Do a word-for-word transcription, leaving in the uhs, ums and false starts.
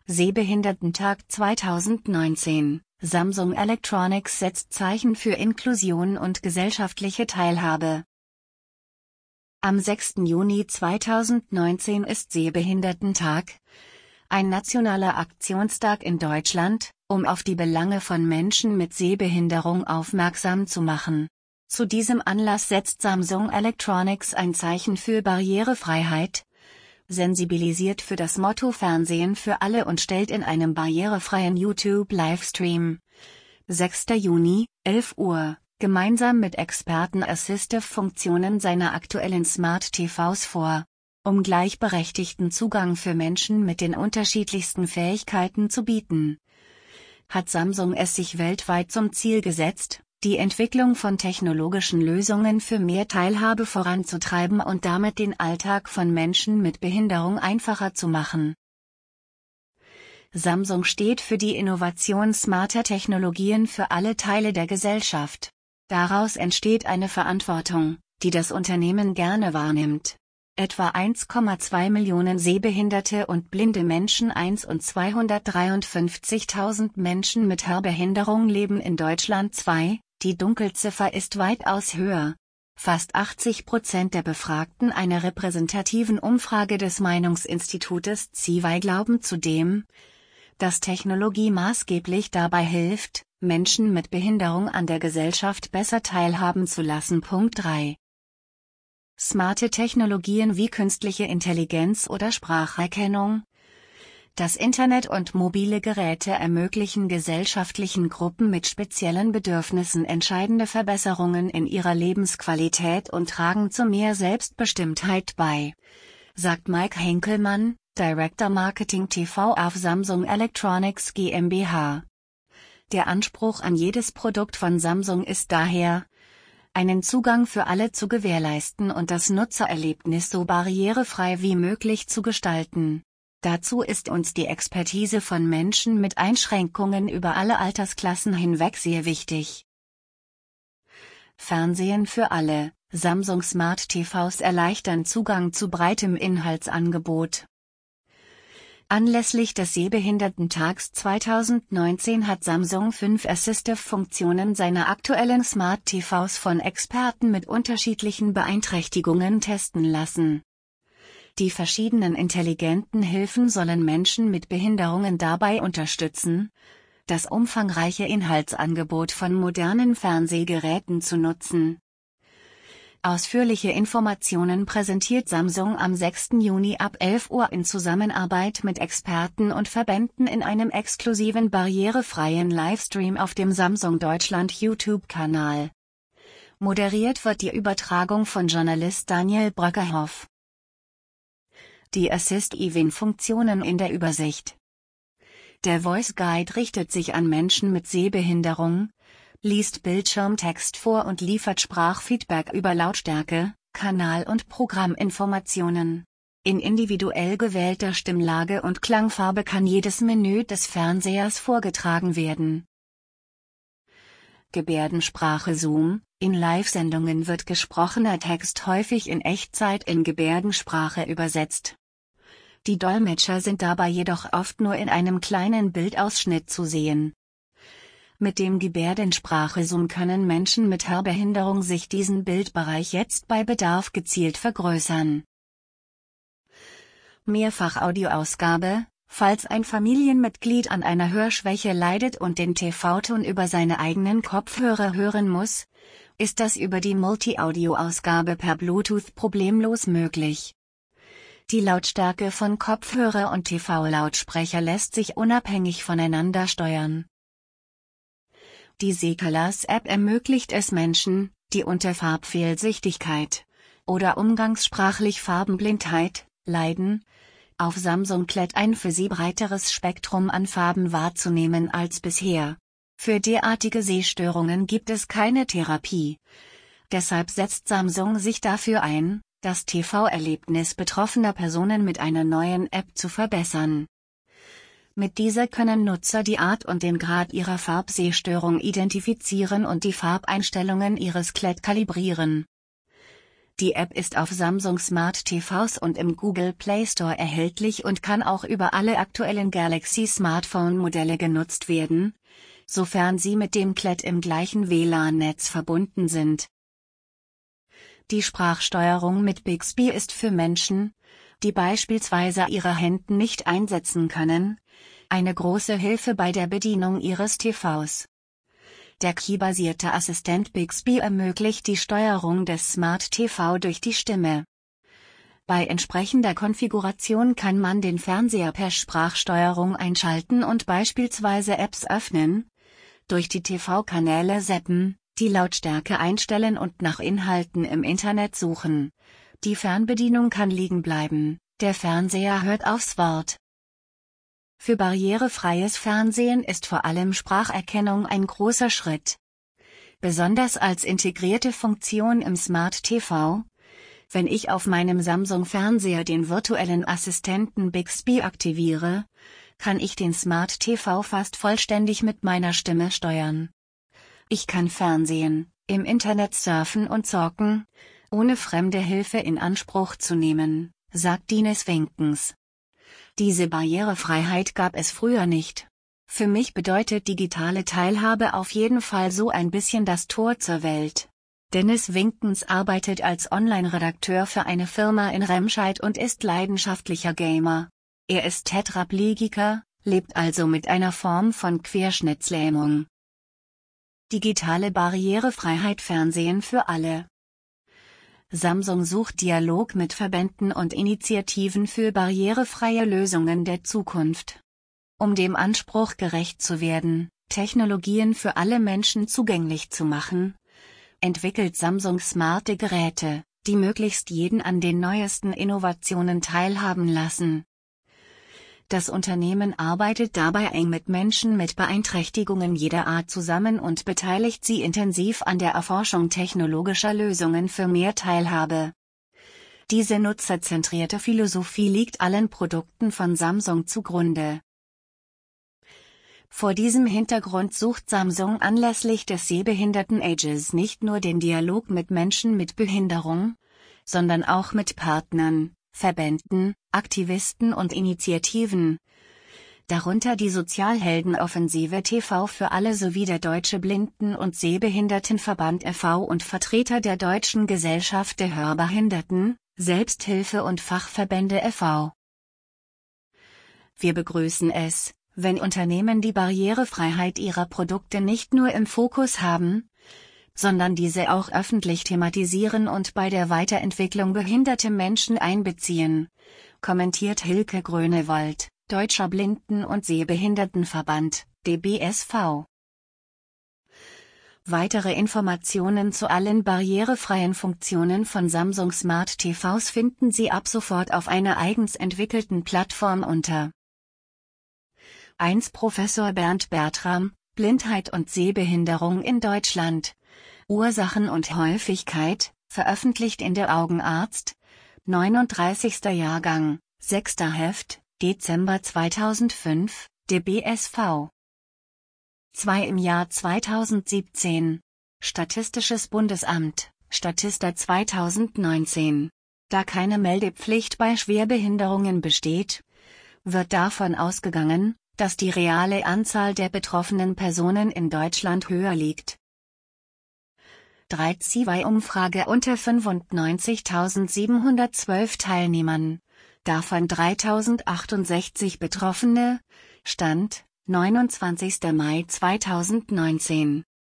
Sehbehindertentag zweitausendneunzehn. Samsung Electronics setzt Zeichen für Inklusion und gesellschaftliche Teilhabe. Am sechsten Juni zweitausendneunzehn ist Sehbehindertentag, ein nationaler Aktionstag in Deutschland, um auf die Belange von Menschen mit Sehbehinderung aufmerksam zu machen. Zu diesem Anlass setzt Samsung Electronics ein Zeichen für Barrierefreiheit, sensibilisiert für das Motto Fernsehen für alle und stellt in einem barrierefreien YouTube-Livestream, sechster Juni, elf Uhr, gemeinsam mit Experten Assistive-Funktionen seiner aktuellen Smart-T Vs vor, um gleichberechtigten Zugang für Menschen mit den unterschiedlichsten Fähigkeiten zu bieten. Hat Samsung es sich weltweit zum Ziel gesetzt, die Entwicklung von technologischen Lösungen für mehr Teilhabe voranzutreiben und damit den Alltag von Menschen mit Behinderung einfacher zu machen. Samsung steht für die Innovation smarter Technologien für alle Teile der Gesellschaft. Daraus entsteht eine Verantwortung, die das Unternehmen gerne wahrnimmt. Etwa eins Komma zwei Millionen sehbehinderte und blinde Menschen eins und zweihundertdreiundfünfzigtausend Menschen mit Hörbehinderung leben in Deutschland. zwei. Die Dunkelziffer ist weitaus höher. Fast achtzig Prozent der Befragten einer repräsentativen Umfrage des Meinungsinstitutes C zwei glauben zudem, dass Technologie maßgeblich dabei hilft, Menschen mit Behinderung an der Gesellschaft besser teilhaben zu lassen. Punkt drei. Smarte Technologien wie künstliche Intelligenz oder Spracherkennung. Das Internet und mobile Geräte ermöglichen gesellschaftlichen Gruppen mit speziellen Bedürfnissen entscheidende Verbesserungen in ihrer Lebensqualität und tragen zu mehr Selbstbestimmtheit bei, sagt Mike Henkelmann, Director Marketing T V auf Samsung Electronics GmbH. Der Anspruch an jedes Produkt von Samsung ist daher, einen Zugang für alle zu gewährleisten und das Nutzererlebnis so barrierefrei wie möglich zu gestalten. Dazu ist uns die Expertise von Menschen mit Einschränkungen über alle Altersklassen hinweg sehr wichtig. Fernsehen für alle. Samsung Smart T Vs erleichtern Zugang zu breitem Inhaltsangebot. Anlässlich des Sehbehindertentags zweitausendneunzehn hat Samsung fünf Assistive-Funktionen seiner aktuellen Smart T Vs von Experten mit unterschiedlichen Beeinträchtigungen testen lassen. Die verschiedenen intelligenten Hilfen sollen Menschen mit Behinderungen dabei unterstützen, das umfangreiche Inhaltsangebot von modernen Fernsehgeräten zu nutzen. Ausführliche Informationen präsentiert Samsung am sechsten Juni ab elf Uhr in Zusammenarbeit mit Experten und Verbänden in einem exklusiven barrierefreien Livestream auf dem Samsung Deutschland YouTube-Kanal. Moderiert wird die Übertragung von Journalist Daniel Bröckerhoff. Die Assist-Even-Funktionen in der Übersicht. Der Voice Guide richtet sich an Menschen mit Sehbehinderung, liest Bildschirmtext vor und liefert Sprachfeedback über Lautstärke, Kanal- und Programminformationen. In individuell gewählter Stimmlage und Klangfarbe kann jedes Menü des Fernsehers vorgetragen werden. Gebärdensprache Zoom. In Live-Sendungen wird gesprochener Text häufig in Echtzeit in Gebärdensprache übersetzt. Die Dolmetscher sind dabei jedoch oft nur in einem kleinen Bildausschnitt zu sehen. Mit dem Gebärdensprache-Zoom können Menschen mit Hörbehinderung sich diesen Bildbereich jetzt bei Bedarf gezielt vergrößern. Mehrfach-Audioausgabe. Falls ein Familienmitglied an einer Hörschwäche leidet und den T V-Ton über seine eigenen Kopfhörer hören muss, ist das über die Multi-Audio-Ausgabe per Bluetooth problemlos möglich. Die Lautstärke von Kopfhörer und T V-Lautsprecher lässt sich unabhängig voneinander steuern. Die Sehcolors-App ermöglicht es Menschen, die unter Farbfehlsichtigkeit oder umgangssprachlich Farbenblindheit leiden, auf Samsung L E D ein für sie breiteres Spektrum an Farben wahrzunehmen als bisher. Für derartige Sehstörungen gibt es keine Therapie. Deshalb setzt Samsung sich dafür ein, das T V-Erlebnis betroffener Personen mit einer neuen App zu verbessern. Mit dieser können Nutzer die Art und den Grad ihrer Farbsehstörung identifizieren und die Farbeinstellungen ihres L E D kalibrieren. Die App ist auf Samsung Smart T Vs und im Google Play Store erhältlich und kann auch über alle aktuellen Galaxy Smartphone-Modelle genutzt werden, sofern sie mit dem K L E D im gleichen W L A N-Netz verbunden sind. Die Sprachsteuerung mit Bixby ist für Menschen, die beispielsweise ihre Hände nicht einsetzen können, eine große Hilfe bei der Bedienung ihres T Vs. Der Key-basierte Assistent Bixby ermöglicht die Steuerung des Smart T V durch die Stimme. Bei entsprechender Konfiguration kann man den Fernseher per Sprachsteuerung einschalten und beispielsweise Apps öffnen, durch die T V-Kanäle zappen, die Lautstärke einstellen und nach Inhalten im Internet suchen. Die Fernbedienung kann liegen bleiben, der Fernseher hört aufs Wort. Für barrierefreies Fernsehen ist vor allem Spracherkennung ein großer Schritt. Besonders als integrierte Funktion im Smart T V, wenn ich auf meinem Samsung-Fernseher den virtuellen Assistenten Bixby aktiviere, kann ich den Smart T V fast vollständig mit meiner Stimme steuern. Ich kann Fernsehen, im Internet surfen und zocken, ohne fremde Hilfe in Anspruch zu nehmen, sagt Ines Winkens. Diese Barrierefreiheit gab es früher nicht. Für mich bedeutet digitale Teilhabe auf jeden Fall so ein bisschen das Tor zur Welt. Dennis Winkens arbeitet als Online-Redakteur für eine Firma in Remscheid und ist leidenschaftlicher Gamer. Er ist Tetraplegiker, lebt also mit einer Form von Querschnittslähmung. Digitale Barrierefreiheit Fernsehen für alle. Samsung sucht Dialog mit Verbänden und Initiativen für barrierefreie Lösungen der Zukunft. Um dem Anspruch gerecht zu werden, Technologien für alle Menschen zugänglich zu machen, entwickelt Samsung smarte Geräte, die möglichst jeden an den neuesten Innovationen teilhaben lassen. Das Unternehmen arbeitet dabei eng mit Menschen mit Beeinträchtigungen jeder Art zusammen und beteiligt sie intensiv an der Erforschung technologischer Lösungen für mehr Teilhabe. Diese nutzerzentrierte Philosophie liegt allen Produkten von Samsung zugrunde. Vor diesem Hintergrund sucht Samsung anlässlich des Sehbehinderten-Ages nicht nur den Dialog mit Menschen mit Behinderung, sondern auch mit Partnern, Verbänden, Aktivisten und Initiativen, darunter die Sozialheldenoffensive T V für alle sowie der Deutsche Blinden- und Sehbehindertenverband e V und Vertreter der Deutschen Gesellschaft der Hörbehinderten, Selbsthilfe- und Fachverbände e V Wir begrüßen es, wenn Unternehmen die Barrierefreiheit ihrer Produkte nicht nur im Fokus haben, sondern diese auch öffentlich thematisieren und bei der Weiterentwicklung behinderte Menschen einbeziehen, kommentiert Hilke Grönewald, Deutscher Blinden- und Sehbehindertenverband, D B S V. Weitere Informationen zu allen barrierefreien Funktionen von Samsung Smart T Vs finden Sie ab sofort auf einer eigens entwickelten Plattform unter eins Professor Bernd Bertram, Blindheit und Sehbehinderung in Deutschland, Ursachen und Häufigkeit, veröffentlicht in der Augenarzt, neununddreißigster Jahrgang, sechster Heft, Dezember zweitausendfünf, D B S V. zwei im Jahr zweitausendsiebzehn. Statistisches Bundesamt, Statista zweitausendneunzehn. Da keine Meldepflicht bei Schwerbehinderungen besteht, wird davon ausgegangen, dass die reale Anzahl der betroffenen Personen in Deutschland höher liegt. drei C zwei-Umfrage unter fünfundneunzigtausendsiebenhundertzwölf Teilnehmern, davon dreitausendachtundsechzig Betroffene, Stand, neunundzwanzigster Mai zweitausendneunzehn.